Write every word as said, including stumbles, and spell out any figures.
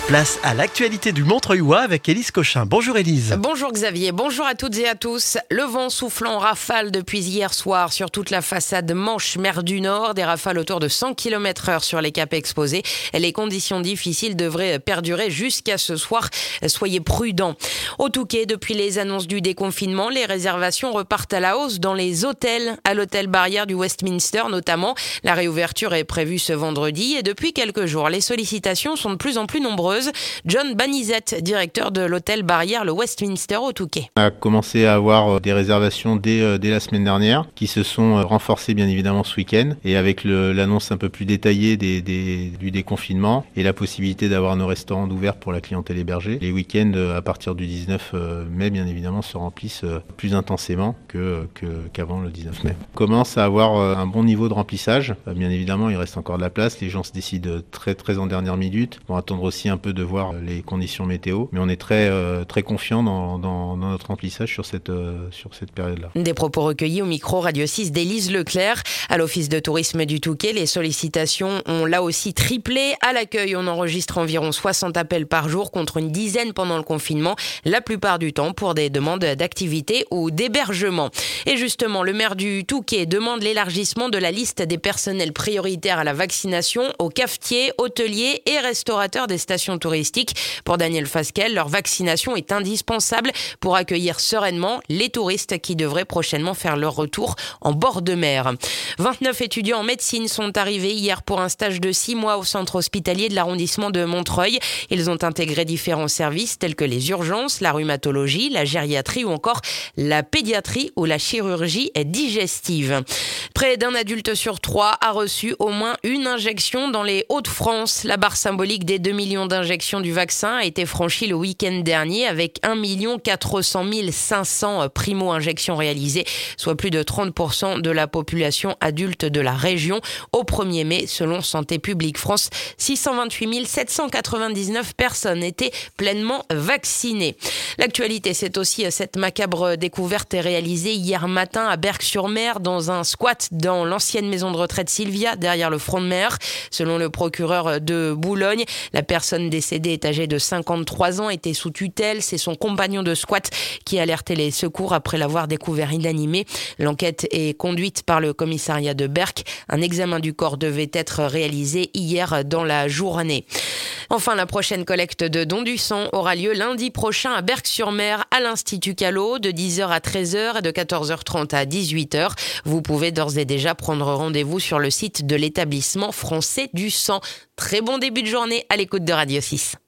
Place à l'actualité du Montreuilois avec Élise Cochin. Bonjour Élise. Bonjour Xavier, bonjour à toutes et à tous. Le vent souffle en rafale depuis hier soir sur toute la façade Manche-Mer du Nord. Des rafales autour de cent kilomètres heure sur les caps exposés. Les conditions difficiles devraient perdurer jusqu'à ce soir. Soyez prudents. Au Touquet, depuis les annonces du déconfinement, les réservations repartent à la hausse dans les hôtels. À l'hôtel Barrière du Westminster notamment. La réouverture est prévue ce vendredi et depuis quelques jours, les sollicitations sont de plus en plus nombreuses. John Banizet, directeur de l'hôtel Barrière, le Westminster au Touquet. On a commencé à avoir des réservations dès, dès la semaine dernière, qui se sont renforcées bien évidemment ce week-end, et avec le, l'annonce un peu plus détaillée des, des, du déconfinement et la possibilité d'avoir nos restaurants ouverts pour la clientèle hébergée. Les week-ends à partir du dix-neuf mai, bien évidemment, se remplissent plus intensément que, que, qu'avant le dix-neuf mai. On commence à avoir un bon niveau de remplissage. Bien évidemment, il reste encore de la place. Les gens se décident très très en dernière minute. On va attendre aussi un peu de voir les conditions météo, mais on est très euh, très confiant dans, dans, dans notre remplissage sur cette euh, sur cette période-là. Des propos recueillis au micro Radio six d'Élise Leclerc. À l'office de tourisme du Touquet, les sollicitations ont là aussi triplé. À l'accueil, on enregistre environ soixante appels par jour contre une dizaine pendant le confinement, la plupart du temps pour des demandes d'activité ou d'hébergement. Et justement, le maire du Touquet demande l'élargissement de la liste des personnels prioritaires à la vaccination aux cafetiers, hôteliers et restaurateurs des stations touristiques. Pour Daniel Fasquelle, leur vaccination est indispensable pour accueillir sereinement les touristes qui devraient prochainement faire leur retour en bord de mer. vingt-neuf étudiants en médecine sont arrivés hier pour un stage de six mois au centre hospitalier de l'arrondissement de Montreuil. Ils ont intégré différents services tels que les urgences, la rhumatologie, la gériatrie ou encore la pédiatrie ou la chirurgie digestive. Près d'un adulte sur trois a reçu au moins une injection dans les Hauts-de-France. La barre symbolique des deux millions d'injections du vaccin a été franchie le week-end dernier avec un million quatre cent mille cinq cents primo-injections réalisées, soit plus de trente pour cent de la population adulte de la région. Au premier mai, selon Santé publique France, six cent vingt-huit mille sept cent quatre-vingt-dix-neuf personnes étaient pleinement vaccinées. L'actualité, c'est aussi cette macabre découverte réalisée hier matin à Berck-sur-Mer dans un squat dans l'ancienne maison de retraite Sylvia, derrière le front de mer. Selon le procureur de Boulogne, la personne décédée est âgée de cinquante-trois ans, était sous tutelle. C'est son compagnon de squat qui a alerté les secours après l'avoir découvert inanimé. L'enquête est conduite par le commissariat de Berck. Un examen du corps devait être réalisé hier dans la journée. Enfin, la prochaine collecte de dons du sang aura lieu lundi prochain à Berck-sur-Mer à l'Institut Callot de dix heures à treize heures et de quatorze heures trente à dix-huit heures. Vous pouvez d'ores et déjà prendre rendez-vous sur le site de l'établissement français du sang. Très bon début de journée à l'écoute de Radio six.